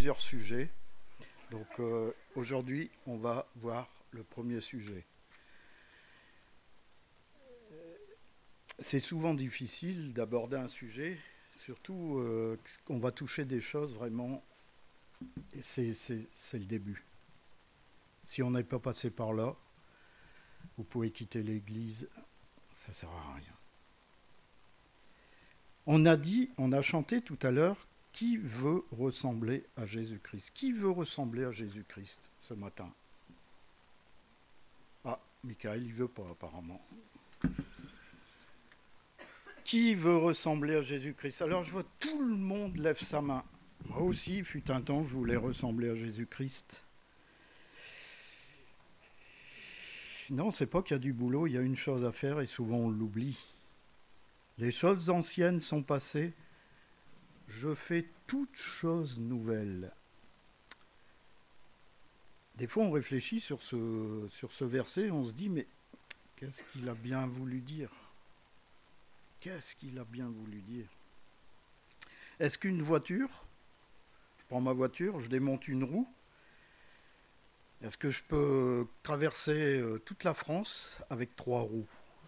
plusieurs sujets. Donc aujourd'hui, on va voir le premier sujet. C'est souvent difficile d'aborder un sujet, surtout qu'on va toucher des choses vraiment, et c'est le début. Si on n'est pas passé par là, vous pouvez quitter l'église, ça ne sert à rien. On a chanté tout à l'heure, qui veut ressembler à Jésus-Christ ? Qui veut ressembler à Jésus-Christ ce matin ? Ah, Michael, il ne veut pas apparemment. Qui veut ressembler à Jésus-Christ ? Alors je vois tout le monde lève sa main. Moi aussi, il fut un temps, je voulais ressembler à Jésus-Christ. Non, c'est pas qu'il y a du boulot, il y a une chose à faire et souvent on l'oublie. Les choses anciennes sont passées, je fais toutes choses nouvelles. Des fois on réfléchit sur ce verset, on se dit mais qu'est-ce qu'il a bien voulu dire ? Qu'est-ce qu'il a bien voulu dire ? Est-ce qu'une voiture, je prends ma voiture, je démonte une roue, est-ce que je peux traverser toute la France avec 3 roues ?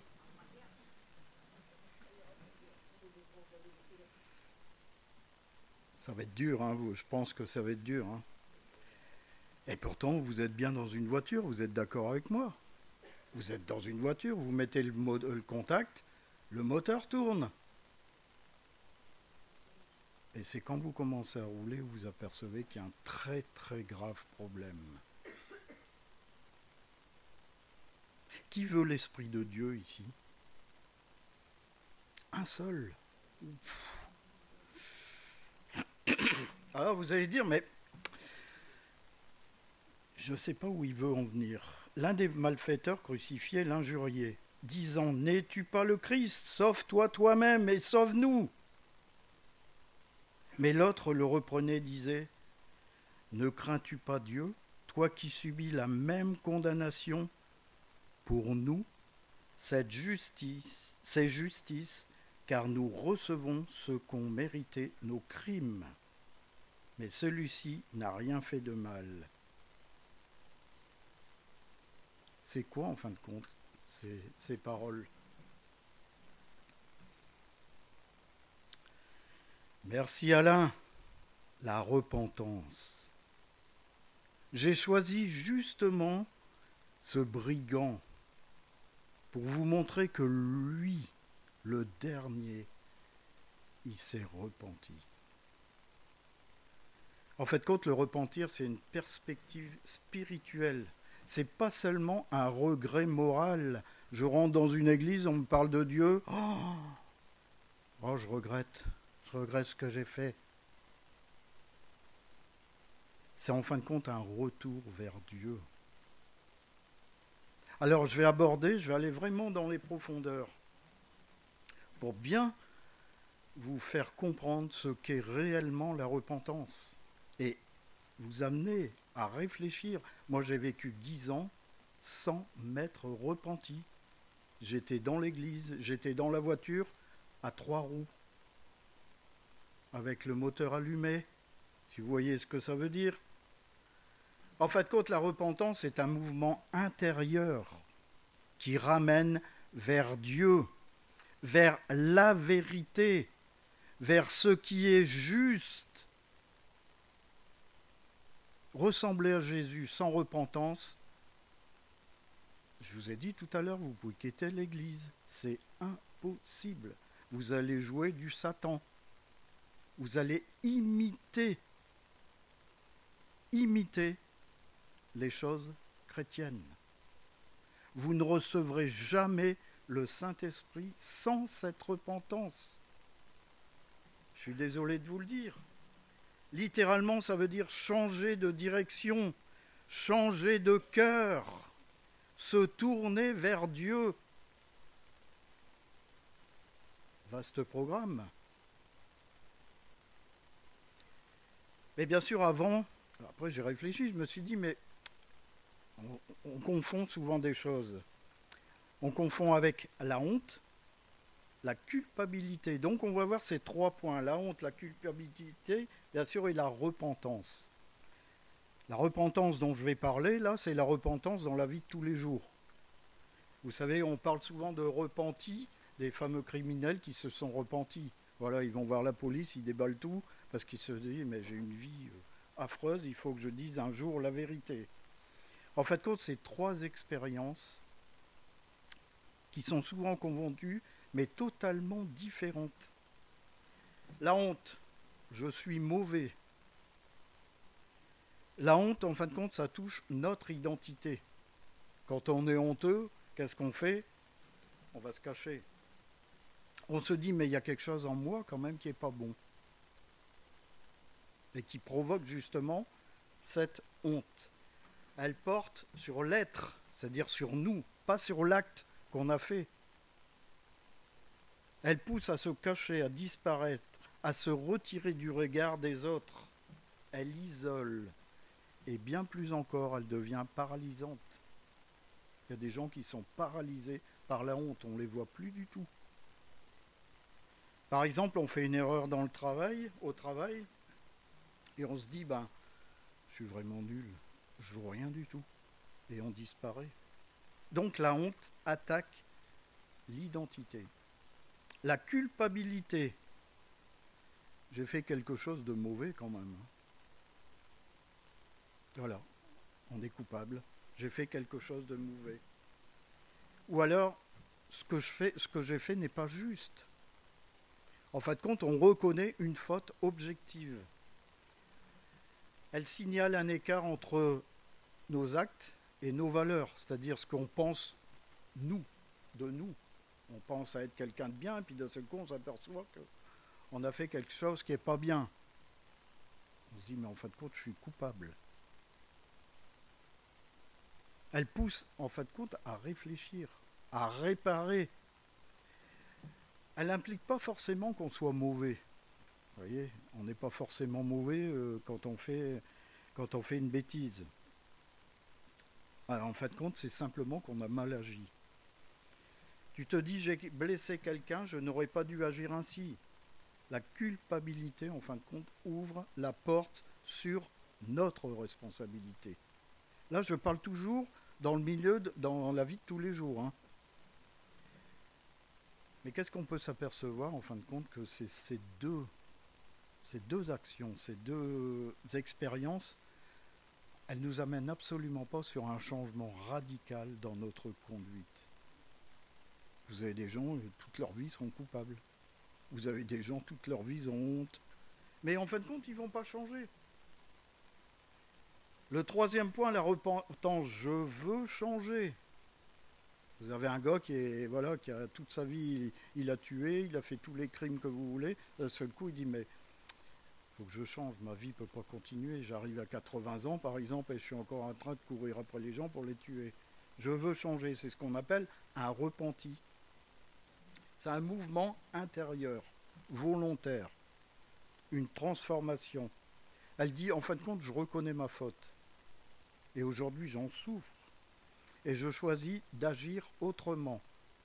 Ça va être dur, hein, je pense que ça va être dur. Hein. Et pourtant, vous êtes bien dans une voiture, vous êtes d'accord avec moi ? Vous êtes dans une voiture, vous mettez le contact, le moteur tourne. Et c'est quand vous commencez à rouler, vous apercevez qu'il y a un très très grave problème. Qui veut l'Esprit de Dieu ici ? Un seul. Alors vous allez dire, mais je ne sais pas où il veut en venir. L'un des malfaiteurs crucifiait l'injurié, disant « N'es-tu pas le Christ ? Sauve-toi toi-même et sauve-nous » Mais l'autre le reprenait, disait « Ne crains-tu pas Dieu, toi qui subis la même condamnation ? Pour nous, c'est justice, car nous recevons ce qu'ont mérité nos crimes. Mais celui-ci n'a rien fait de mal. » C'est quoi, en fin de compte, ces paroles ? Merci Alain. La repentance. J'ai choisi justement ce brigand pour vous montrer que lui, le dernier, il s'est repenti. En fait, quand le repentir, c'est une perspective spirituelle. C'est pas seulement un regret moral. Je rentre dans une église, on me parle de Dieu. Oh, je regrette ce que j'ai fait. C'est en fin de compte un retour vers Dieu. Alors je vais aller vraiment dans les profondeurs pour bien vous faire comprendre ce qu'est réellement la repentance et vous amener à réfléchir. Moi j'ai vécu 10 ans sans m'être repenti. J'étais dans l'église, j'étais dans la voiture à 3 roues avec le moteur allumé, si vous voyez ce que ça veut dire. En fin de compte, la repentance est un mouvement intérieur qui ramène vers Dieu, vers la vérité, vers ce qui est juste. Ressembler à Jésus sans repentance, je vous ai dit tout à l'heure, vous pouvez quitter l'église. C'est impossible. Vous allez jouer du Satan. Vous allez imiter les choses chrétiennes. Vous ne recevrez jamais le Saint-Esprit sans cette repentance. Je suis désolé de vous le dire. Littéralement, ça veut dire changer de direction, changer de cœur, se tourner vers Dieu. Vaste programme. Mais bien sûr, après j'ai réfléchi, je me suis dit, mais on confond souvent des choses. On confond avec la honte, la culpabilité. Donc on va voir ces 3 points, la honte, la culpabilité, bien sûr, et la repentance. La repentance dont je vais parler, là, c'est la repentance dans la vie de tous les jours. Vous savez, on parle souvent de repentis, des fameux criminels qui se sont repentis. Voilà, ils vont voir la police, ils déballent tout, parce qu'ils se disent, mais j'ai une vie affreuse, il faut que je dise un jour la vérité. En fait, c'est 3 expériences qui sont souvent confondues, mais totalement différentes. La honte, je suis mauvais. La honte, en fin de compte, ça touche notre identité. Quand on est honteux, qu'est-ce qu'on fait? On va se cacher. On se dit, mais il y a quelque chose en moi quand même qui n'est pas bon. Et qui provoque justement cette honte. Elle porte sur l'être, c'est-à-dire sur nous, pas sur l'acte qu'on a fait. Elle pousse à se cacher, à disparaître, à se retirer du regard des autres. Elle isole. Et bien plus encore, elle devient paralysante. Il y a des gens qui sont paralysés par la honte, on ne les voit plus du tout. Par exemple, on fait une erreur dans le travail, au travail, et on se dit, je suis vraiment nul, je ne vaux rien du tout. Et on disparaît. Donc la honte attaque l'identité. La culpabilité. J'ai fait quelque chose de mauvais quand même. Voilà, on est coupable. J'ai fait quelque chose de mauvais. Ou alors, ce que j'ai fait n'est pas juste. En fin de compte, on reconnaît une faute objective. Elle signale un écart entre nos actes et nos valeurs, c'est-à-dire ce qu'on pense nous, de nous. On pense à être quelqu'un de bien, et puis d'un seul coup, on s'aperçoit qu'on a fait quelque chose qui n'est pas bien. On se dit, mais en fin de compte, je suis coupable. Elle pousse, en fin de compte, à réfléchir, à réparer. Elle n'implique pas forcément qu'on soit mauvais. Vous voyez, on n'est pas forcément mauvais quand on fait une bêtise. Alors, en fin de compte, c'est simplement qu'on a mal agi. Tu te dis, j'ai blessé quelqu'un, je n'aurais pas dû agir ainsi. La culpabilité, en fin de compte, ouvre la porte sur notre responsabilité. Là, je parle toujours dans le milieu, dans la vie de tous les jours. Mais qu'est-ce qu'on peut s'apercevoir, en fin de compte, que c'est ces deux actions, ces 2 expériences, elles ne nous amènent absolument pas sur un changement radical dans notre conduite. Vous avez des gens, toute leur vie, sont coupables. Vous avez des gens, toute leur vie, ont honte. Mais en fin de compte, ils ne vont pas changer. Le 3e point, la repentance. Je veux changer. Vous avez un gars qui a toute sa vie, il a tué, il a fait tous les crimes que vous voulez. D'un seul coup, il dit, mais il faut que je change, ma vie ne peut pas continuer. J'arrive à 80 ans, par exemple, et je suis encore en train de courir après les gens pour les tuer. Je veux changer, c'est ce qu'on appelle un repenti. C'est un mouvement intérieur, volontaire, une transformation. Elle dit, en fin de compte, je reconnais ma faute. Et aujourd'hui, j'en souffre. Et je choisis d'agir autrement.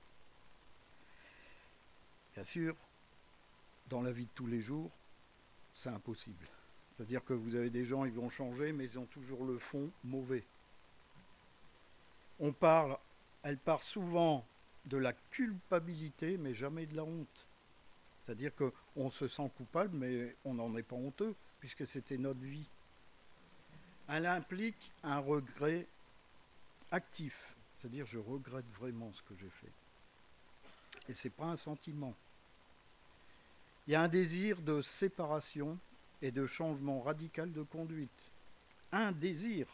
Bien sûr, dans la vie de tous les jours, c'est impossible. C'est-à-dire que vous avez des gens, ils vont changer, mais ils ont toujours le fond mauvais. Elle part souvent de la culpabilité, mais jamais de la honte. C'est-à-dire qu'on se sent coupable, mais on n'en est pas honteux, puisque c'était notre vie. Elle implique un regret actif, c'est-à-dire je regrette vraiment ce que j'ai fait. Et ce n'est pas un sentiment. Il y a un désir de séparation et de changement radical de conduite. Un désir.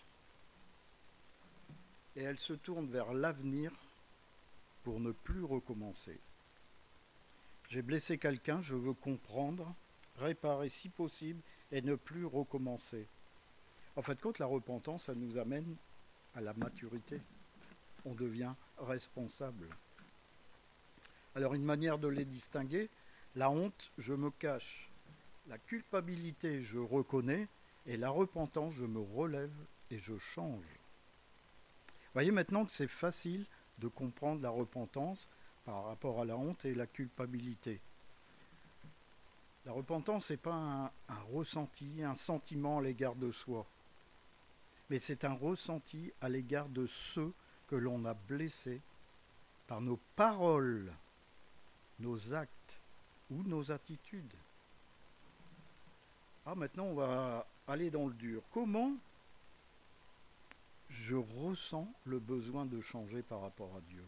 Et elle se tourne vers l'avenir pour ne plus recommencer. J'ai blessé quelqu'un, je veux comprendre, réparer si possible et ne plus recommencer. En fin de compte, la repentance, ça nous amène à la maturité. On devient responsable. Alors une manière de les distinguer, la honte, je me cache. La culpabilité, je reconnais. Et la repentance, je me relève et je change. Vous voyez maintenant que c'est facile de comprendre la repentance par rapport à la honte et la culpabilité. La repentance, ce n'est pas un ressenti, un sentiment à l'égard de soi. mais c'est un ressenti à l'égard de ceux que l'on a blessés par nos paroles, nos actes ou nos attitudes. Ah, maintenant, on va aller dans le dur. Comment je ressens le besoin de changer par rapport à Dieu?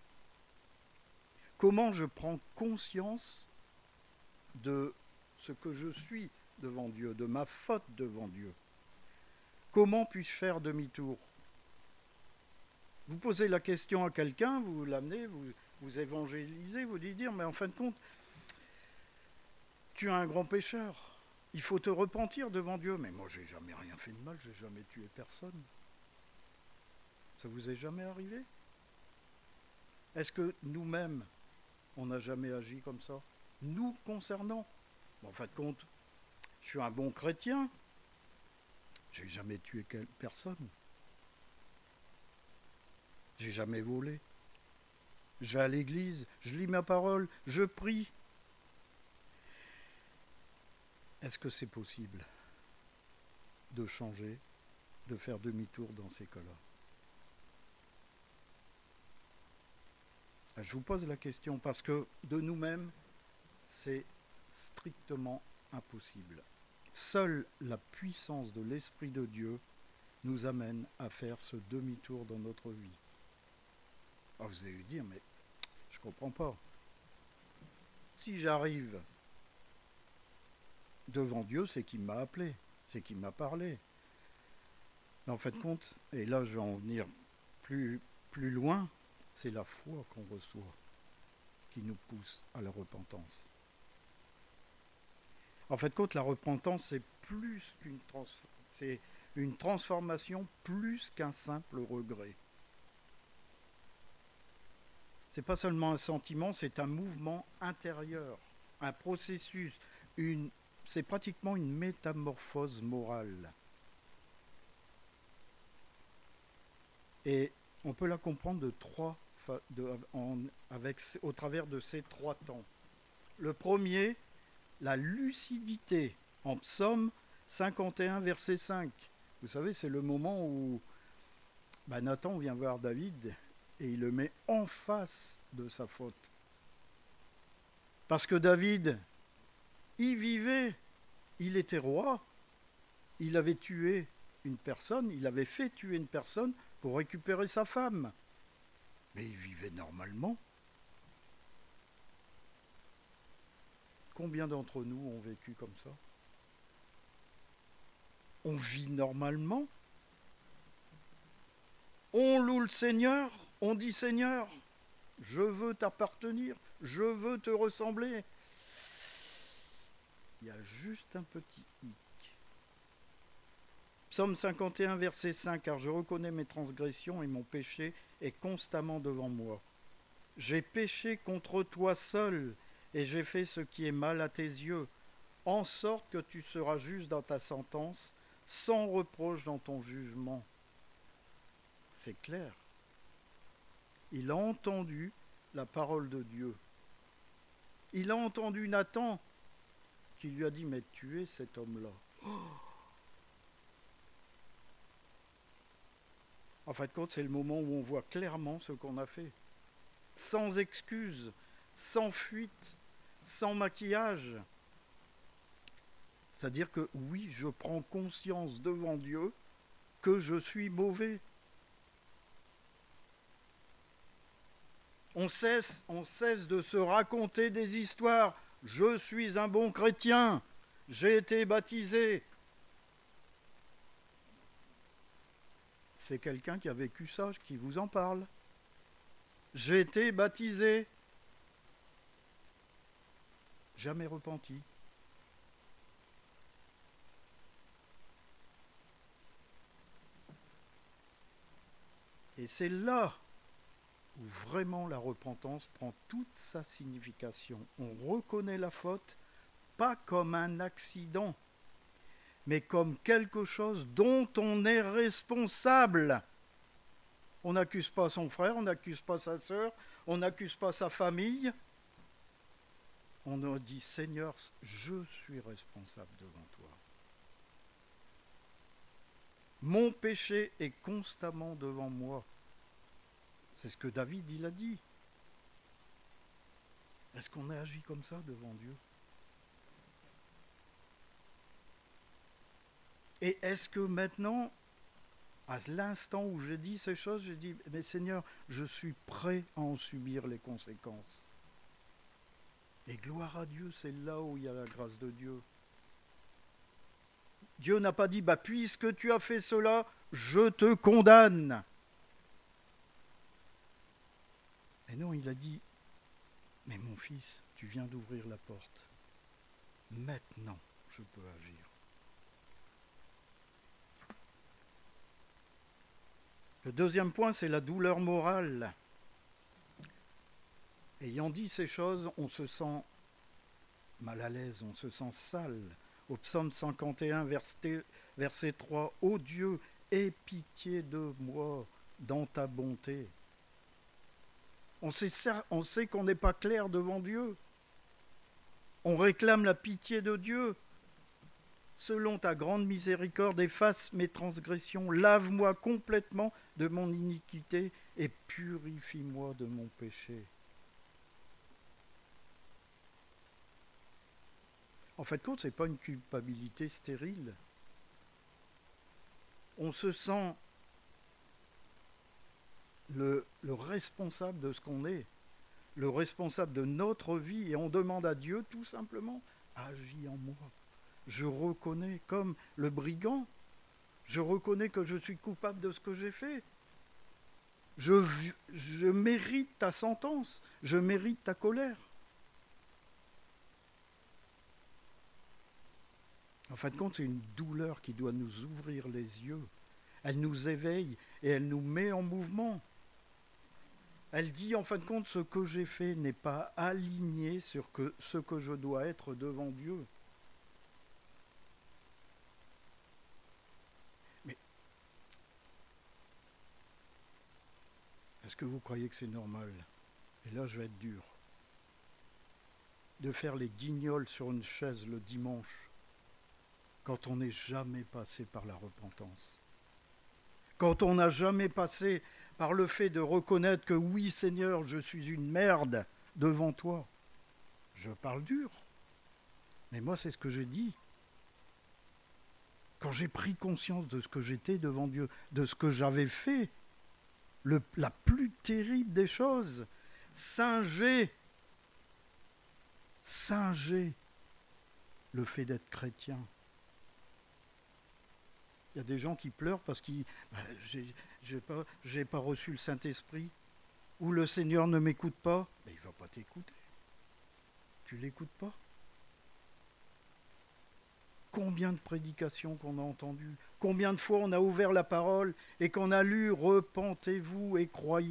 Comment je prends conscience de ce que je suis devant Dieu, de ma faute devant Dieu? Comment puis-je faire demi-tour? Vous posez la question à quelqu'un, vous l'amenez, vous évangélisez, vous lui dites, mais en fin de compte, tu es un grand pécheur. Il faut te repentir devant Dieu. Mais moi, j'ai jamais rien fait de mal, j'ai jamais tué personne. Ça vous est jamais arrivé? Est-ce que nous-mêmes, on n'a jamais agi comme ça? Nous concernant? En fin de compte, je suis un bon chrétien. J'ai jamais tué personne. J'ai jamais volé. Je vais à l'église, je lis ma parole, je prie. Est-ce que c'est possible de changer, de faire demi-tour dans ces cas-là? Je vous pose la question parce que de nous-mêmes, c'est strictement impossible. Seule la puissance de l'Esprit de Dieu nous amène à faire ce demi-tour dans notre vie. Alors vous allez dire, mais je ne comprends pas. Si j'arrive devant Dieu, c'est qu'il m'a appelé, c'est qu'il m'a parlé. Mais en fin de compte, et là je vais en venir plus loin, c'est la foi qu'on reçoit qui nous pousse à la repentance. En fin de compte, la repentance, c'est plus c'est une transformation plus qu'un simple regret. C'est pas seulement un sentiment, c'est un mouvement intérieur, un processus, c'est pratiquement une métamorphose morale. Et on peut la comprendre au travers de ces 3 temps. Le premier, la lucidité, en Psaume 51, verset 5. Vous savez, c'est le moment où Nathan vient voir David et il le met en face de sa faute. Parce que David, il vivait, il était roi, il avait tué une personne, il avait fait tuer une personne pour récupérer sa femme. Mais il vivait normalement. Combien d'entre nous ont vécu comme ça? On vit normalement. On loue le Seigneur, on dit Seigneur, je veux t'appartenir, je veux te ressembler. Il y a juste un petit hic. Psaume 51, verset 5, car je reconnais mes transgressions et mon péché est constamment devant moi. J'ai péché contre toi seul et j'ai fait ce qui est mal à tes yeux, en sorte que tu seras juste dans ta sentence, sans reproche dans ton jugement. C'est clair. Il a entendu la parole de Dieu. Il a entendu Nathan qui lui a dit, mais tu es cet homme-là. En fin de compte, c'est le moment où on voit clairement ce qu'on a fait. Sans excuse, sans fuite, sans maquillage. C'est-à-dire que oui, je prends conscience devant Dieu que je suis mauvais. On cesse de se raconter des histoires. Je suis un bon chrétien, j'ai été baptisé. C'est quelqu'un qui a vécu ça, qui vous en parle. J'ai été baptisé. Jamais repenti. Et c'est là où vraiment la repentance prend toute sa signification. On reconnaît la faute, pas comme un accident, mais comme quelque chose dont on est responsable. On n'accuse pas son frère, on n'accuse pas sa sœur, on n'accuse pas sa famille. On a dit, Seigneur, je suis responsable devant toi. Mon péché est constamment devant moi. C'est ce que David, il a dit. Est-ce qu'on a agi comme ça devant Dieu? Et est-ce que maintenant, à l'instant où j'ai dit ces choses, j'ai dit, mais Seigneur, je suis prêt à en subir les conséquences. Et gloire à Dieu, c'est là où il y a la grâce de Dieu. Dieu n'a pas dit, puisque tu as fait cela, je te condamne. Et non, il a dit, mais mon fils, tu viens d'ouvrir la porte. Maintenant, je peux agir. Le deuxième point, c'est la douleur morale. Ayant dit ces choses, on se sent mal à l'aise, on se sent sale. Au psaume 51, verset 3, « Ô Dieu, aie pitié de moi dans ta bonté. » On sait qu'on n'est pas clair devant Dieu. On réclame la pitié de Dieu. Selon ta grande miséricorde, efface mes transgressions, lave-moi complètement de mon iniquité et purifie-moi de mon péché. En fait, ce n'est pas une culpabilité stérile. On se sent le responsable de ce qu'on est, le responsable de notre vie, et on demande à Dieu tout simplement, agis en moi. Je reconnais, comme le brigand, je reconnais que je suis coupable de ce que j'ai fait. Je mérite ta sentence, je mérite ta colère. En fin de compte, c'est une douleur qui doit nous ouvrir les yeux. Elle nous éveille et elle nous met en mouvement. Elle dit, en fin de compte, ce que j'ai fait n'est pas aligné sur ce que je dois être devant Dieu. Mais est-ce que vous croyez que c'est normal? Et là, je vais être dur. De faire les guignols sur une chaise le dimanche, quand on n'est jamais passé par la repentance. Quand on n'a jamais passé par le fait de reconnaître que oui, Seigneur, je suis une merde devant toi. Je parle dur. Mais moi, c'est ce que j'ai dit. Quand j'ai pris conscience de ce que j'étais devant Dieu, de ce que j'avais fait, la plus terrible des choses, singer le fait d'être chrétien. Il y a des gens qui pleurent parce que j'ai pas reçu le Saint-Esprit, ou le Seigneur ne m'écoute pas. Mais il ne va pas t'écouter. Tu ne l'écoutes pas. Combien de prédications qu'on a entendues, combien de fois on a ouvert la parole et qu'on a lu « Repentez-vous et croyez ».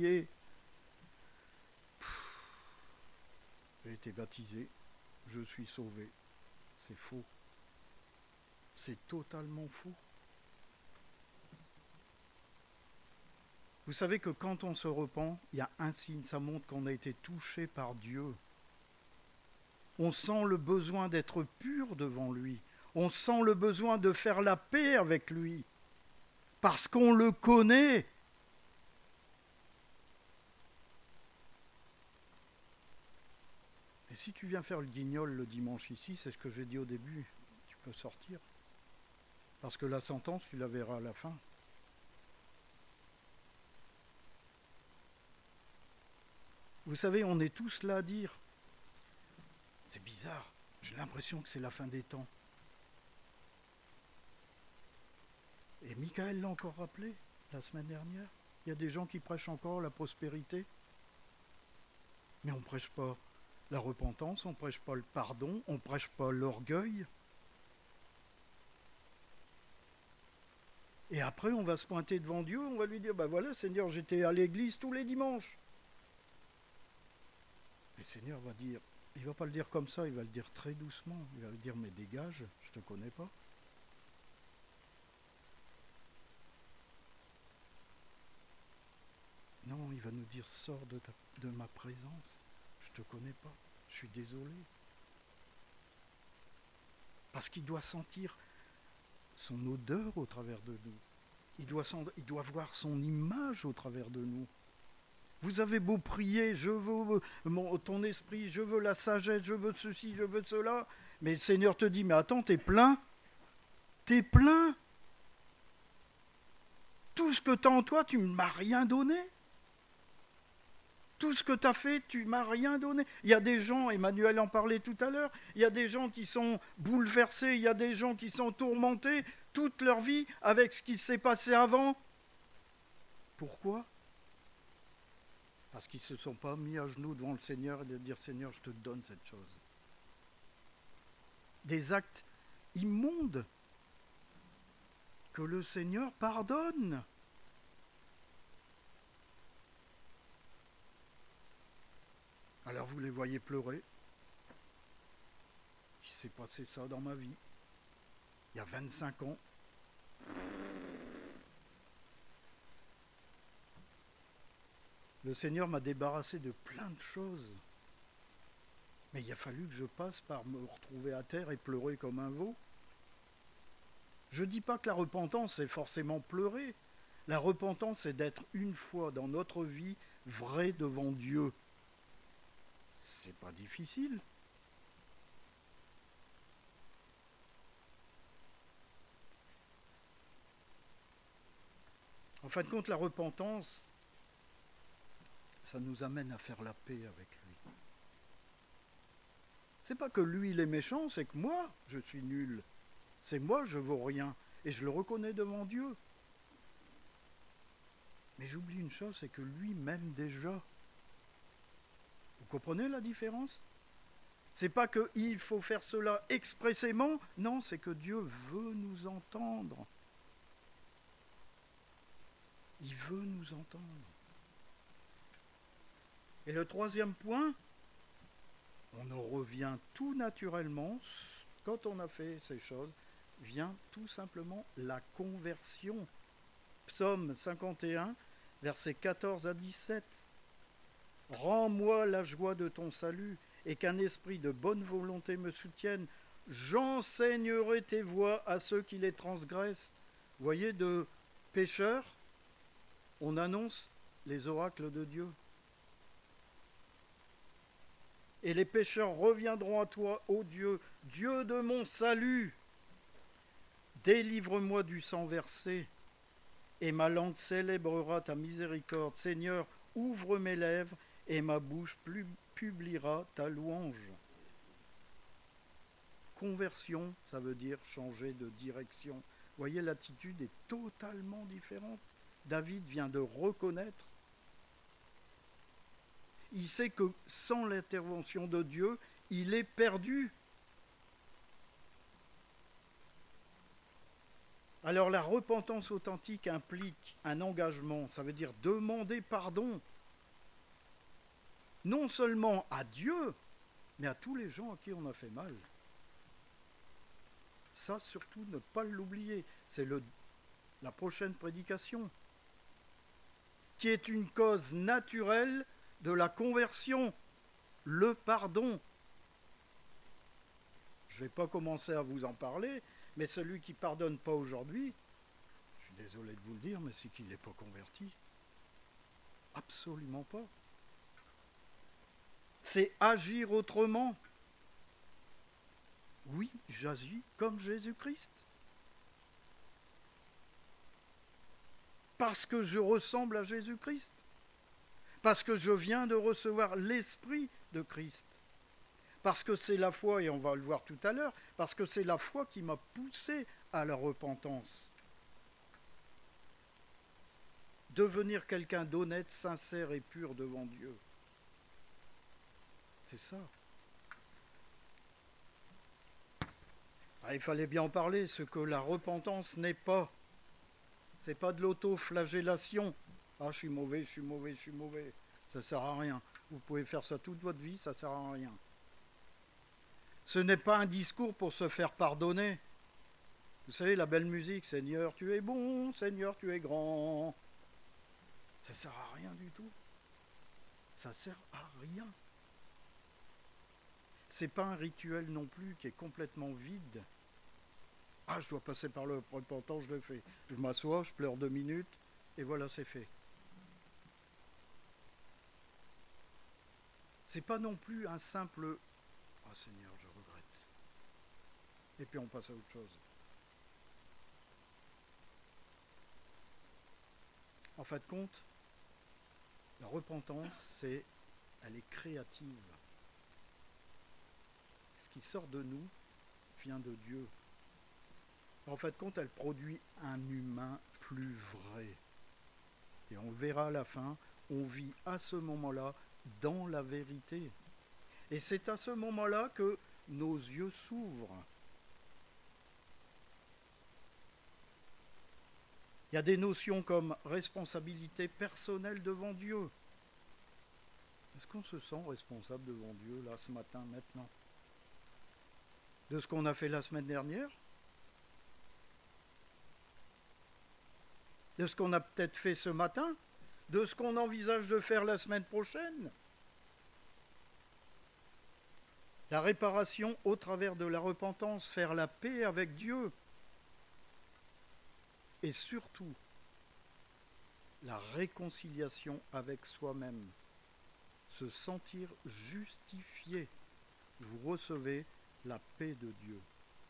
J'ai été baptisé, je suis sauvé. C'est faux. C'est totalement faux. Vous savez que quand on se repent, il y a un signe, ça montre qu'on a été touché par Dieu. On sent le besoin d'être pur devant lui. On sent le besoin de faire la paix avec lui. Parce qu'on le connaît. Et si tu viens faire le guignol le dimanche ici, c'est ce que j'ai dit au début, tu peux sortir. Parce que la sentence, tu la verras à la fin. Vous savez, on est tous là à dire, c'est bizarre, j'ai l'impression que c'est la fin des temps. Et Michael l'a encore rappelé la semaine dernière. Il y a des gens qui prêchent encore la prospérité. Mais on ne prêche pas la repentance, on ne prêche pas le pardon, on ne prêche pas l'orgueil. Et après, on va se pointer devant Dieu, on va lui dire, voilà, Seigneur, j'étais à l'église tous les dimanches. Et le Seigneur va dire, il ne va pas le dire comme ça, il va le dire très doucement. Il va lui dire, mais dégage, je ne te connais pas. Non, il va nous dire, sors de ma présence, je ne te connais pas, je suis désolé. Parce qu'il doit sentir son odeur au travers de nous. il doit voir son image au travers de nous. Vous avez beau prier, je veux ton esprit, je veux la sagesse, je veux ceci, je veux cela, mais le Seigneur te dit, mais attends, t'es plein. Tout ce que tu as en toi, tu ne m'as rien donné. Tout ce que tu as fait, tu ne m'as rien donné. Il y a des gens, Emmanuel en parlait tout à l'heure, il y a des gens qui sont bouleversés, il y a des gens qui sont tourmentés toute leur vie avec ce qui s'est passé avant. Pourquoi ? Parce qu'ils ne se sont pas mis à genoux devant le Seigneur et de dire, Seigneur, je te donne cette chose. Des actes immondes que le Seigneur pardonne. Alors vous les voyez pleurer. Il s'est passé ça dans ma vie. Il y a 25 ans. Le Seigneur m'a débarrassé de plein de choses. Mais il a fallu que je passe par me retrouver à terre et pleurer comme un veau. Je ne dis pas que la repentance, c'est forcément pleurer. La repentance, c'est d'être une fois dans notre vie vrai devant Dieu. C'est pas difficile. En fin de compte, la repentance, ça nous amène à faire la paix avec lui. C'est pas que lui, il est méchant, c'est que moi, je suis nul. C'est moi, je vaux rien. Et je le reconnais devant Dieu. Mais j'oublie une chose, c'est que lui m'aime déjà. Vous comprenez la différence ? C'est pas qu'il faut faire cela expressément, non, c'est que Dieu veut nous entendre. Il veut nous entendre. Et le troisième point, on en revient tout naturellement, quand on a fait ces choses, vient tout simplement la conversion. Psaume 51, versets 14 à 17. Rends-moi la joie de ton salut, et qu'un esprit de bonne volonté me soutienne. J'enseignerai tes voies à ceux qui les transgressent. Vous voyez, de pécheurs, on annonce les oracles de Dieu. Et les pécheurs reviendront à toi, ô Dieu, Dieu de mon salut. Délivre-moi du sang versé, et ma langue célébrera ta miséricorde. Seigneur, ouvre mes lèvres, et ma bouche publiera ta louange. Conversion, ça veut dire changer de direction. Vous voyez, l'attitude est totalement différente. David vient de reconnaître. Il sait que sans l'intervention de Dieu, il est perdu. Alors la repentance authentique implique un engagement, ça veut dire demander pardon. Non seulement à Dieu, mais à tous les gens à qui on a fait mal. Ça, surtout, ne pas l'oublier. C'est la prochaine prédication, qui est une cause naturelle de la conversion, le pardon. Je ne vais pas commencer à vous en parler, mais celui qui ne pardonne pas aujourd'hui, je suis désolé de vous le dire, mais c'est qu'il n'est pas converti. Absolument pas. C'est agir autrement. Oui, j'agis comme Jésus-Christ. Parce que je ressemble à Jésus-Christ. Parce que je viens de recevoir l'Esprit de Christ. Parce que c'est la foi, et on va le voir tout à l'heure, parce que c'est la foi qui m'a poussé à la repentance. Devenir quelqu'un d'honnête, sincère et pur devant Dieu. C'est ça. Il fallait bien en parler, ce que la repentance n'est pas. Ce n'est pas de l'autoflagellation. Ah, je suis mauvais, je suis mauvais, je suis mauvais. Ça ne sert à rien. Vous pouvez faire ça toute votre vie, ça ne sert à rien. Ce n'est pas un discours pour se faire pardonner. Vous savez, la belle musique, Seigneur, tu es bon, Seigneur, tu es grand. Ça ne sert à rien du tout. Ça ne sert à rien. Ce n'est pas un rituel non plus qui est complètement vide. Ah, je dois passer par le repentant, je le fais. Je m'assois, je pleure 2 minutes, et voilà, c'est fait. C'est pas non plus un simple « Ah Seigneur, je regrette ». Et puis on passe à autre chose. En fin de compte, la repentance, elle est créative. Ce qui sort de nous vient de Dieu. En fin de compte, elle produit un humain plus vrai. Et on le verra à la fin, on vit à ce moment-là dans la vérité. Et c'est à ce moment-là que nos yeux s'ouvrent. Il y a des notions comme responsabilité personnelle devant Dieu. Est-ce qu'on se sent responsable devant Dieu, là, ce matin, maintenant? De ce qu'on a fait la semaine dernière? De ce qu'on a peut-être fait ce matin? De ce qu'on envisage de faire la semaine prochaine? La réparation au travers de la repentance, faire la paix avec Dieu. Et surtout, la réconciliation avec soi-même. Se sentir justifié. Vous recevez la paix de Dieu.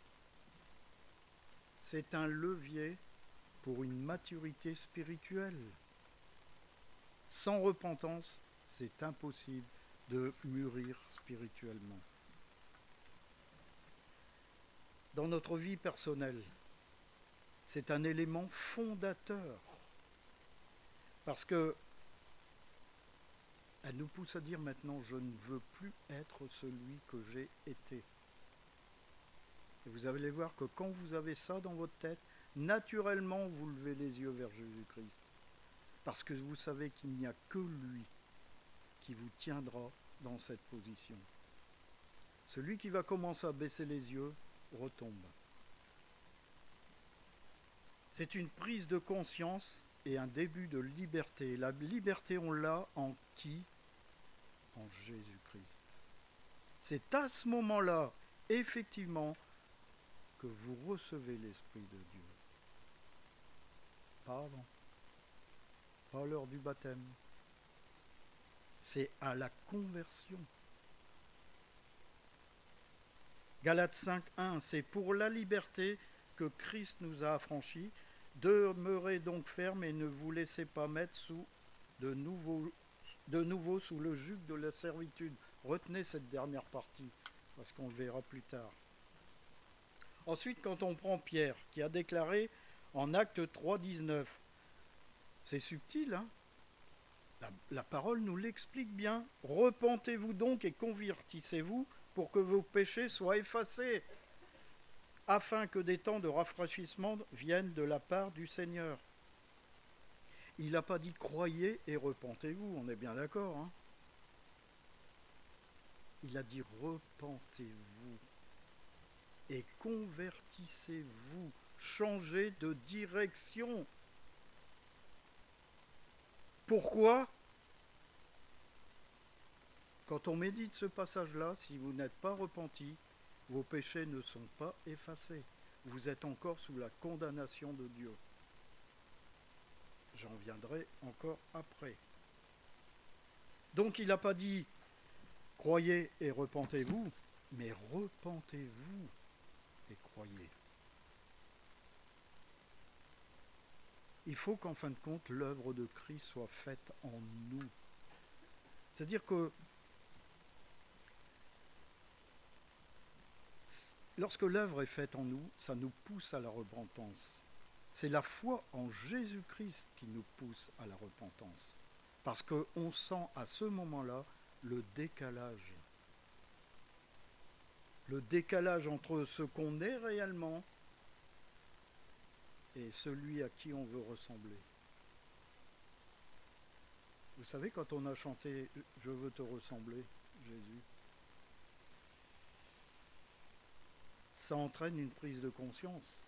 C'est un levier pour une maturité spirituelle. Sans repentance, c'est impossible de mûrir spirituellement. Dans notre vie personnelle, c'est un élément fondateur. Parce que elle nous pousse à dire maintenant, je ne veux plus être celui que j'ai été. Et vous allez voir que quand vous avez ça dans votre tête, naturellement, vous levez les yeux vers Jésus-Christ. Parce que vous savez qu'il n'y a que lui qui vous tiendra dans cette position. Celui qui va commencer à baisser les yeux retombe. C'est une prise de conscience et un début de liberté. La liberté, on l'a en qui? En Jésus-Christ. C'est à ce moment-là, effectivement, que vous recevez l'Esprit de Dieu. Pas avant. Pas à l'heure du baptême. C'est à la conversion. Galates 5.1, c'est pour la liberté que Christ nous a affranchis. Demeurez donc fermes et ne vous laissez pas mettre de nouveau sous le joug de la servitude. Retenez cette dernière partie, parce qu'on le verra plus tard. Ensuite, quand on prend Pierre, qui a déclaré en Acte 3.19, c'est subtil, hein? La parole nous l'explique bien. Repentez-vous donc et convertissez-vous pour que vos péchés soient effacés, afin que des temps de rafraîchissement viennent de la part du Seigneur. Il n'a pas dit croyez et repentez-vous, on est bien d'accord, hein? Il a dit repentez-vous et convertissez-vous, changez de direction. Pourquoi? Quand on médite ce passage-là, si vous n'êtes pas repenti, vos péchés ne sont pas effacés. Vous êtes encore sous la condamnation de Dieu. J'en viendrai encore après. Donc il n'a pas dit croyez et repentez-vous, mais repentez-vous et croyez. Il faut qu'en fin de compte, l'œuvre de Christ soit faite en nous. C'est-à-dire que lorsque l'œuvre est faite en nous, ça nous pousse à la repentance. C'est la foi en Jésus-Christ qui nous pousse à la repentance. Parce qu'on sent à ce moment-là le décalage. Le décalage entre ce qu'on est réellement et celui à qui on veut ressembler. Vous savez, quand on a chanté « Je veux te ressembler, Jésus », ça entraîne une prise de conscience.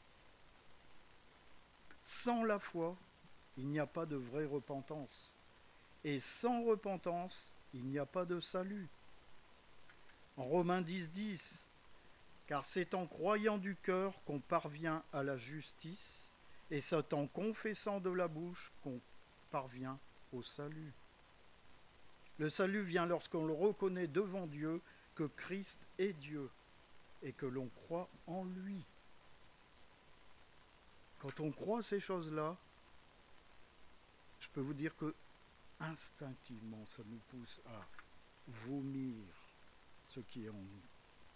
Sans la foi, il n'y a pas de vraie repentance. Et sans repentance, il n'y a pas de salut. En Romains 10.10, Car c'est en croyant du cœur qu'on parvient à la justice, et c'est en confessant de la bouche qu'on parvient au salut. Le salut vient lorsqu'on le reconnaît devant Dieu que Christ est Dieu et que l'on croit en lui. Quand on croit ces choses-là, je peux vous dire que instinctivement, ça nous pousse à vomir ce qui est en nous.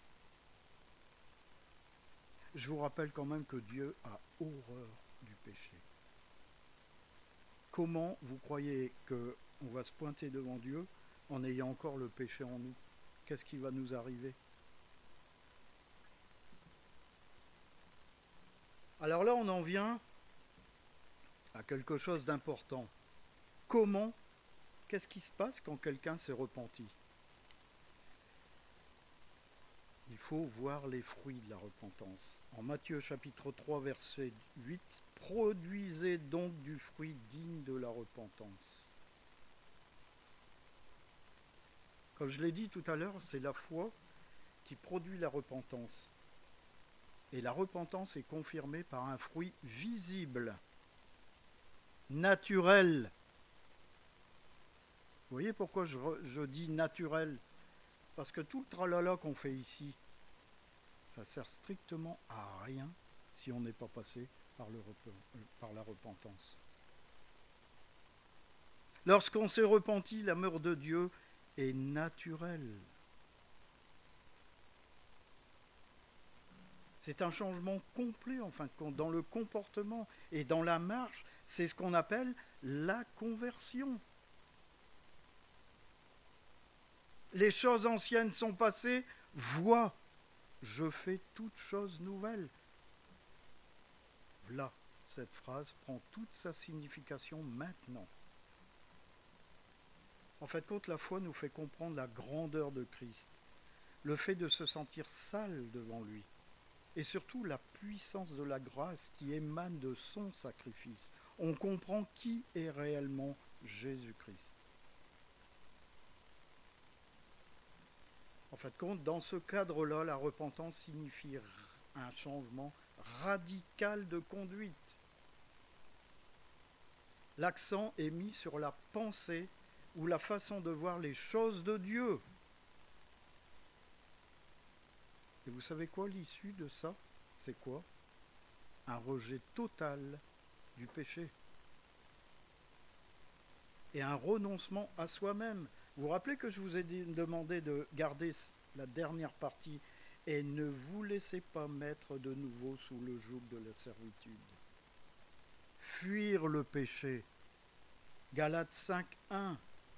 Je vous rappelle quand même que Dieu a horreur du péché. Comment vous croyez qu'on va se pointer devant Dieu en ayant encore le péché en nous? Qu'est-ce qui va nous arriver? Alors là, on en vient à quelque chose d'important. Comment? Qu'est-ce qui se passe quand quelqu'un s'est repenti? Il faut voir les fruits de la repentance. En Matthieu chapitre 3, verset 8, « Produisez donc du fruit digne de la repentance. » Comme je l'ai dit tout à l'heure, c'est la foi qui produit la repentance. Et la repentance est confirmée par un fruit visible, naturel. Vous voyez pourquoi je dis naturel? Parce que tout le tralala qu'on fait ici, ça sert strictement à rien si on n'est pas passé par la repentance. Lorsqu'on s'est repenti, l'amour de Dieu est naturel. C'est un changement complet, en fin de compte, dans le comportement et dans la marche. C'est ce qu'on appelle la conversion. Les choses anciennes sont passées, vois, je fais toutes choses nouvelles. Là, cette phrase prend toute sa signification maintenant. En fait, compte, la foi nous fait comprendre la grandeur de Christ, le fait de se sentir sale devant lui, et surtout la puissance de la grâce qui émane de son sacrifice. On comprend qui est réellement Jésus-Christ. En fait, compte, dans ce cadre-là, la repentance signifie un changement radical de conduite. L'accent est mis sur la pensée ou la façon de voir les choses de Dieu. Et vous savez quoi, l'issue de ça? C'est quoi? Un rejet total du péché. Et un renoncement à soi-même. Vous vous rappelez que je vous ai demandé de garder la dernière partie et ne vous laissez pas mettre de nouveau sous le joug de la servitude. Fuir le péché. Galates 5:1.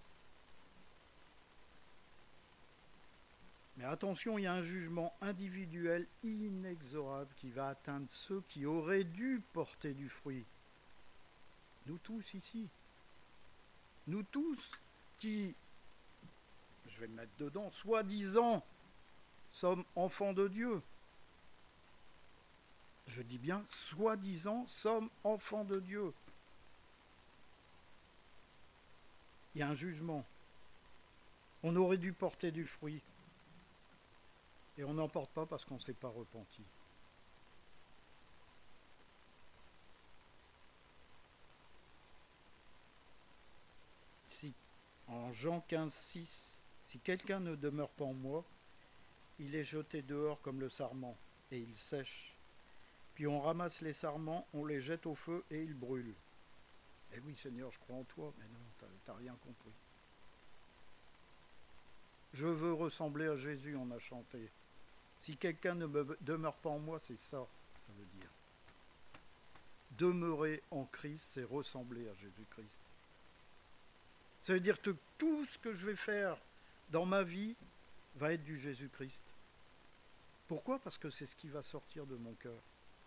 Mais attention, il y a un jugement individuel inexorable qui va atteindre ceux qui auraient dû porter du fruit. Nous tous ici. Nous tous qui, je vais me mettre dedans, soi-disant, sommes enfants de Dieu. Je dis bien, soi-disant, sommes enfants de Dieu. Il y a un jugement. On aurait dû porter du fruit. Et on n'en porte pas parce qu'on ne s'est pas repenti. Si, en Jean 15:6, si quelqu'un ne demeure pas en moi, il est jeté dehors comme le sarment, et il sèche. Puis on ramasse les sarments, on les jette au feu et ils brûlent. Eh oui, Seigneur, je crois en toi, mais non, t'as rien compris. Je veux ressembler à Jésus, on a chanté. Si quelqu'un ne demeure pas en moi, c'est ça, ça veut dire. Demeurer en Christ, c'est ressembler à Jésus-Christ. Ça veut dire que tout ce que je vais faire dans ma vie va être du Jésus-Christ. Pourquoi? Parce que c'est ce qui va sortir de mon cœur.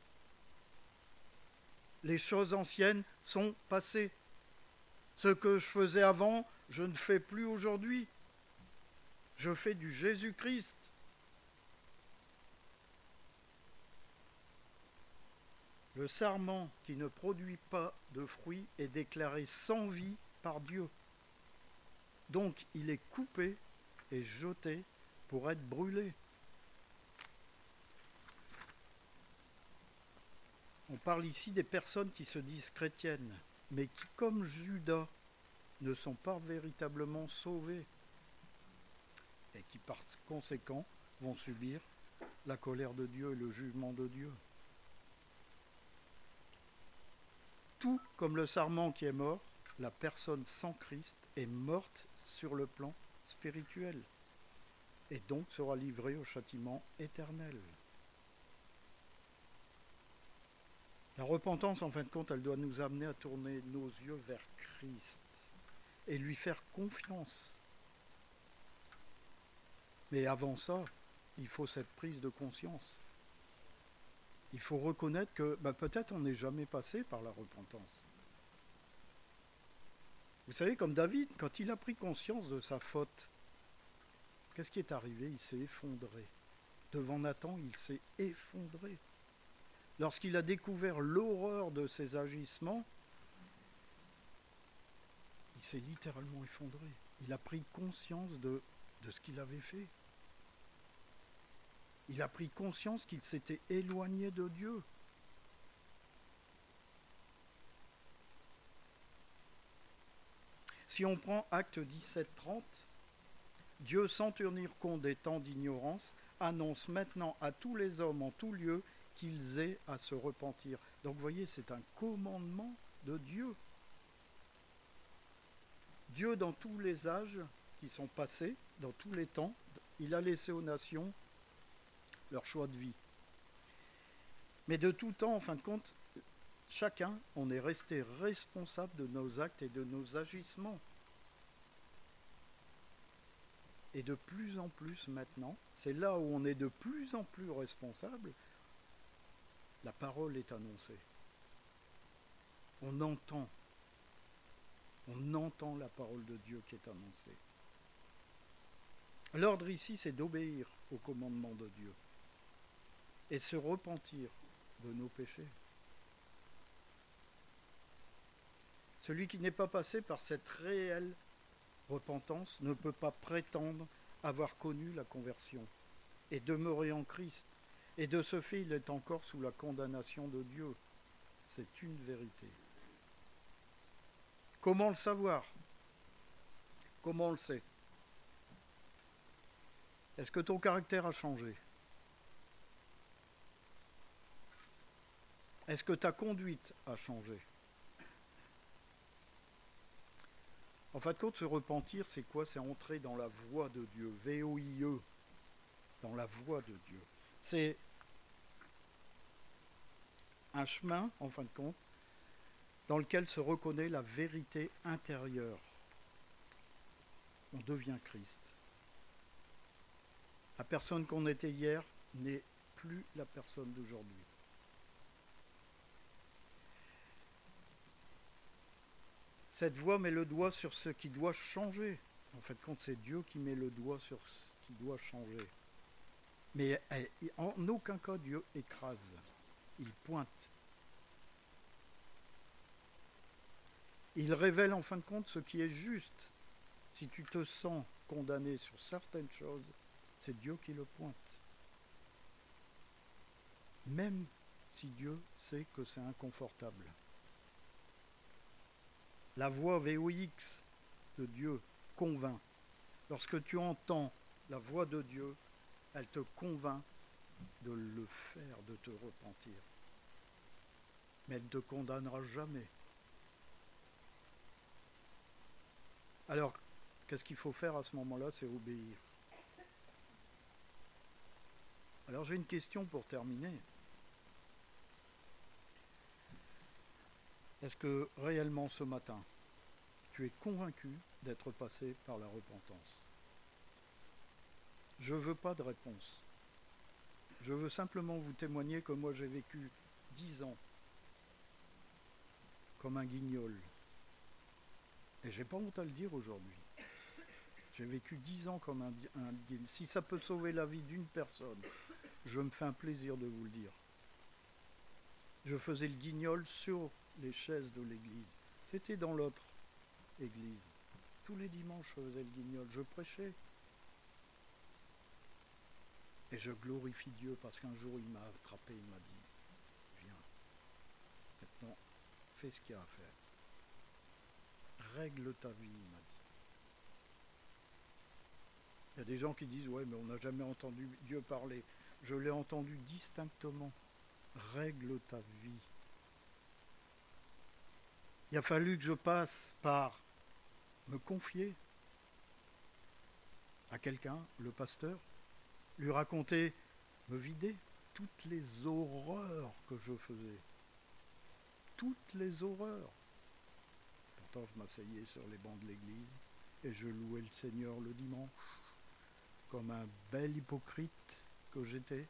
Les choses anciennes sont passées. Ce que je faisais avant, je ne fais plus aujourd'hui. Je fais du Jésus-Christ. Le sarment qui ne produit pas de fruits est déclaré sans vie par Dieu. Donc il est coupé et jeté pour être brûlé. On parle ici des personnes qui se disent chrétiennes, mais qui, comme Judas, ne sont pas véritablement sauvées et qui, par conséquent, vont subir la colère de Dieu et le jugement de Dieu. Tout comme le sarment qui est mort, la personne sans Christ est morte sur le plan spirituel et donc sera livrée au châtiment éternel. La repentance, en fin de compte, elle doit nous amener à tourner nos yeux vers Christ et lui faire confiance. Mais avant ça, il faut cette prise de conscience. Il faut reconnaître que peut-être on n'est jamais passé par la repentance. Vous savez, comme David, quand il a pris conscience de sa faute, qu'est-ce qui est arrivé? Il s'est effondré. Devant Nathan, il s'est effondré. Lorsqu'il a découvert l'horreur de ses agissements, il s'est littéralement effondré. Il a pris conscience de ce qu'il avait fait. Il a pris conscience qu'il s'était éloigné de Dieu. Si on prend Acte 17-30, Dieu, sans tenir compte des temps d'ignorance, annonce maintenant à tous les hommes en tout lieu qu'ils aient à se repentir. Donc vous voyez, c'est un commandement de Dieu. Dieu, dans tous les âges qui sont passés, dans tous les temps, il a laissé aux nations leur choix de vie. Mais de tout temps, en fin de compte, chacun, on est resté responsable de nos actes et de nos agissements. Et de plus en plus maintenant, c'est là où on est de plus en plus responsable, la parole est annoncée. On entend la parole de Dieu qui est annoncée. L'ordre ici, c'est d'obéir au commandement de Dieu et se repentir de nos péchés. Celui qui n'est pas passé par cette réelle repentance ne peut pas prétendre avoir connu la conversion et demeurer en Christ. Et de ce fait, il est encore sous la condamnation de Dieu. C'est une vérité. Comment le savoir? Comment on le sait? Est-ce que ton caractère a changé? Est-ce que ta conduite a changé? En fin de compte, se repentir, c'est quoi? C'est entrer dans la voie de Dieu, V-O-I-E, dans la voie de Dieu. C'est un chemin, en fin de compte, dans lequel se reconnaît la vérité intérieure. On devient Christ. La personne qu'on était hier n'est plus la personne d'aujourd'hui. Cette voie met le doigt sur ce qui doit changer. En fait, compte, c'est Dieu qui met le doigt sur ce qui doit changer. Mais en aucun cas, Dieu écrase. Il pointe. Il révèle en fin de compte ce qui est juste. Si tu te sens condamné sur certaines choses, c'est Dieu qui le pointe. Même si Dieu sait que c'est inconfortable. La voix VOX de Dieu convainc. Lorsque tu entends la voix de Dieu, elle te convainc de le faire, de te repentir. Mais elle ne te condamnera jamais. Alors, qu'est-ce qu'il faut faire à ce moment-là? C'est obéir. Alors j'ai une question pour terminer. Est-ce que réellement ce matin, tu es convaincu d'être passé par la repentance? Je ne veux pas de réponse. Je veux simplement vous témoigner que moi j'ai vécu 10 ans comme un guignol. Et je n'ai pas honte à le dire aujourd'hui. J'ai vécu 10 ans comme un guignol. Si ça peut sauver la vie d'une personne, je me fais un plaisir de vous le dire. Je faisais le guignol sur les chaises de l'église. C'était dans l'autre église. Tous les dimanches, je faisais le guignol. Je prêchais. Et je glorifie Dieu parce qu'un jour, il m'a attrapé, il m'a dit, viens. fais ce qu'il y a à faire. Règle ta vie, il m'a dit. Il y a des gens qui disent, ouais, mais on n'a jamais entendu Dieu parler. Je l'ai entendu distinctement. Règle ta vie. Il a fallu que je passe par me confier à quelqu'un, le pasteur, lui raconter, me vider toutes les horreurs que je faisais. Toutes les horreurs. Pourtant, je m'asseyais sur les bancs de l'église et je louais le Seigneur le dimanche, comme un bel hypocrite que j'étais.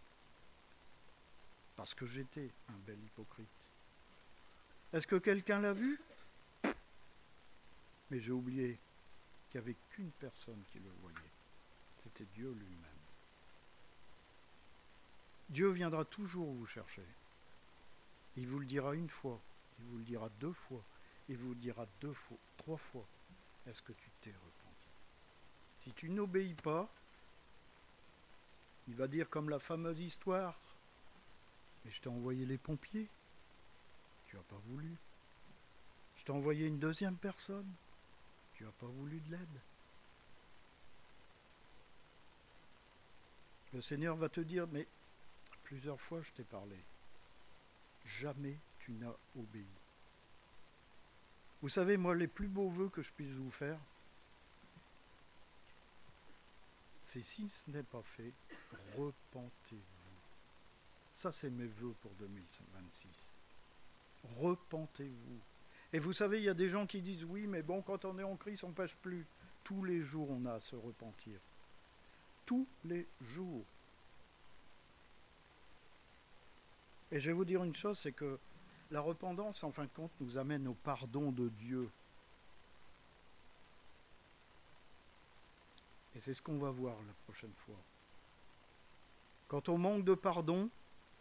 Parce que j'étais un bel hypocrite. Est-ce que quelqu'un l'a vu? Mais j'ai oublié qu'il n'y avait qu'une personne qui le voyait. C'était Dieu lui-même. Dieu viendra toujours vous chercher. Il vous le dira une fois, il vous le dira deux fois, il vous le dira deux fois, trois fois. Est-ce que tu t'es repenti? Si tu n'obéis pas, il va dire comme la fameuse histoire, mais je t'ai envoyé les pompiers, tu n'as pas voulu. Je t'ai envoyé une deuxième personne, tu n'as pas voulu de l'aide. Le Seigneur va te dire, mais plusieurs fois je t'ai parlé, jamais tu n'as obéi. Vous savez, moi, les plus beaux vœux que je puisse vous faire, c'est si ce n'est pas fait, repentez-vous. Ça, c'est mes vœux pour 2026. Repentez-vous. Et vous savez, il y a des gens qui disent, oui, mais bon, quand on est en Christ, on ne pêche plus. Tous les jours, on a à se repentir. Tous les jours. Et je vais vous dire une chose, c'est que la repentance, en fin de compte, nous amène au pardon de Dieu. Et c'est ce qu'on va voir la prochaine fois. Quand on manque de pardon,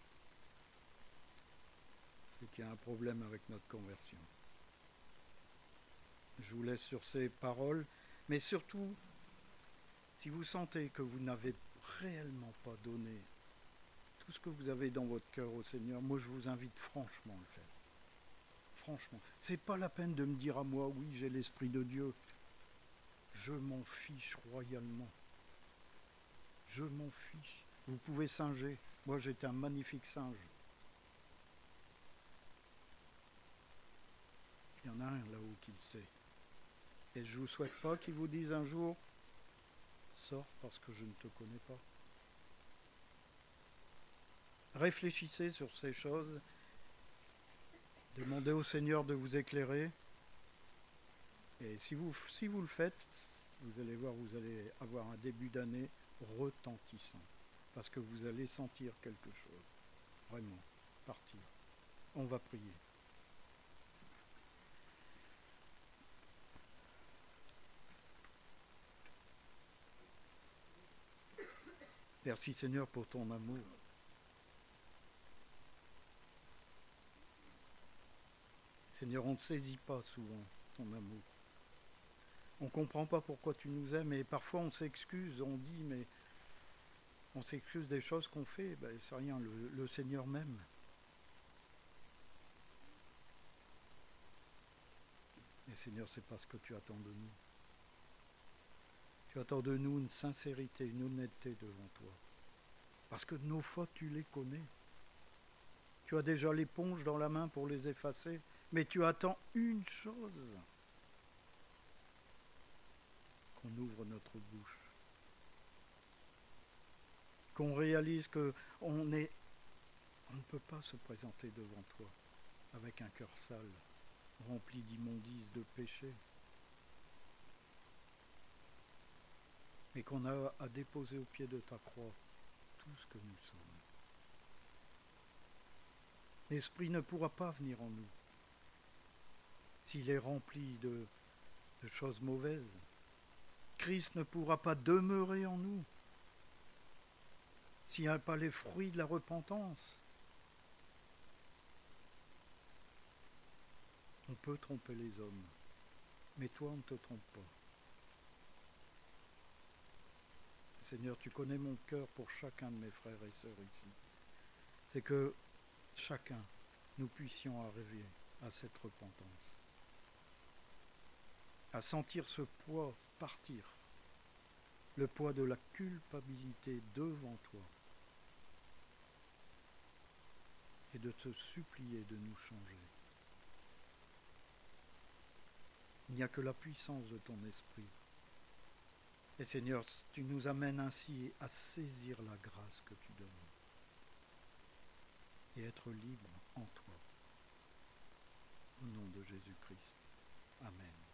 c'est qu'il y a un problème avec notre conversion. Je vous laisse sur ces paroles, mais surtout, si vous sentez que vous n'avez réellement pas donné tout ce que vous avez dans votre cœur au Seigneur, moi je vous invite franchement à le faire. Franchement, c'est pas la peine de me dire à moi, oui, j'ai l'Esprit de Dieu. Je m'en fiche royalement. Je m'en fiche. Vous pouvez singer. Moi, j'étais un magnifique singe. Il y en a un là-haut qui le sait. Et je ne vous souhaite pas qu'il vous dise un jour, sors parce que je ne te connais pas. Réfléchissez sur ces choses. Demandez au Seigneur de vous éclairer. Et si vous le faites, vous allez voir, vous allez avoir un début d'année retentissant. Parce que vous allez sentir quelque chose. Vraiment, partir. On va prier. Merci Seigneur pour ton amour. Seigneur, on ne saisit pas souvent ton amour. On ne comprend pas pourquoi tu nous aimes et parfois on s'excuse, on dit, mais on s'excuse des choses qu'on fait, ben, c'est rien, le Seigneur m'aime. Et Seigneur, c'est pas ce que tu attends de nous. Tu attends de nous une sincérité, une honnêteté devant toi. Parce que nos fautes, tu les connais. Tu as déjà l'éponge dans la main pour les effacer, mais tu attends une chose. Qu'on ouvre notre bouche. Qu'on réalise qu'on ne peut pas se présenter devant toi avec un cœur sale, rempli d'immondices, de péchés. Et qu'on a à déposer au pied de ta croix tout ce que nous sommes. L'Esprit ne pourra pas venir en nous s'il est rempli de choses mauvaises. Christ ne pourra pas demeurer en nous s'il n'y a pas les fruits de la repentance. On peut tromper les hommes, mais toi, on ne te trompe pas. Seigneur, tu connais mon cœur pour chacun de mes frères et sœurs ici. C'est que chacun, nous puissions arriver à cette repentance, à sentir ce poids partir, le poids de la culpabilité devant toi, et de te supplier de nous changer. Il n'y a que la puissance de ton esprit. Et Seigneur, tu nous amènes ainsi à saisir la grâce que tu donnes et être libre en toi. Au nom de Jésus-Christ. Amen.